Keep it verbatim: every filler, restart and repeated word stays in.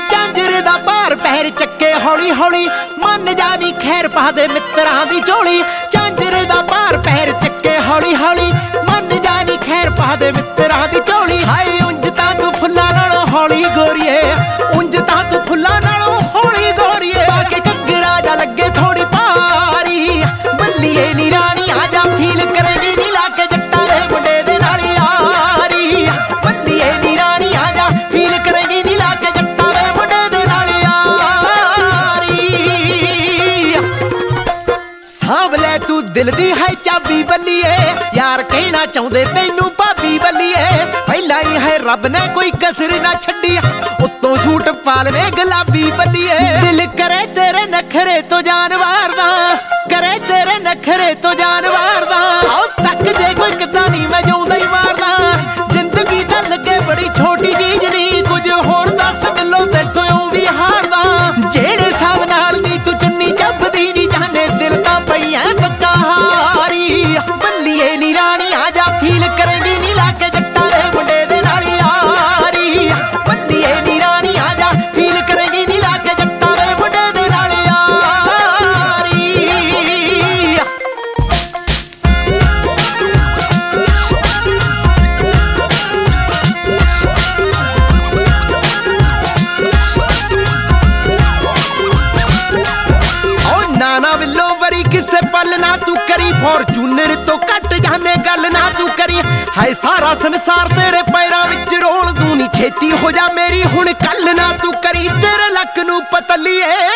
झांझर दा भार पैर चक्के हौली हौली मन जानी खैर पा दे मित्रां दी झोली झांझर दा भार पैर चक्के हौली हौली मन जानी खैर पा दे मित्रां दी झोली हाय उंज तां तू फुल्लां नालों हौली गोरीए उंज तां तू फुल्लां नालों हौली गोरीए बाके घग्गरा जा लगे थोड़ी भारी बल्लीए नी रानी आजा फील करेगी नी लाके जट्टां दे मुंडे दे नाल यारी बल्लीए नी रानी आजा फील करेगी नी लाके जट्टां दे मुंडे दे नाल यारी सांभ लै तू दिल दी है चाबी बल्लीए यार कहना चाहुंदे तैनू भाबी बल्लीए पहला ही है रब ने कोई कसर ना छड्डी उत्तों सूट पालवे गुलाबी बल्लीए दिल करे तेरे नखरे तो जानवार दा करे तेरे नखरे तो जानवार दा आओ तक जे कोई किदा नहीं मैं जाऊंदा ही मारदा जिंदगी दा लगे बड़ी छोटी चीज नहीं कुछ होर दस मिलो तेथों ऊं भी हारदा जेड़े साब नाल दी तू चुन्नी चबदी नहीं जाने दिल तां पई ऐ पक्का हारी बल्लीए नी रानी आजा फील करेगी नी लाके जट्टां दे मुंडे दे नाल यारी बल्लीए नी रानी आजा फील करेगी नी लाके जट्टां दे मुंडे दे नाल यारी ओ नाना विल्लो वरी किसे पल ना तू करी फॉर्चूनर तो कट जाने गल ना तू करी हाय सारा संसार तेरे पैरां विच रोल तू नी छेती हो जा मेरी हुण कल ना तू करी तेरे लक नू पतलीए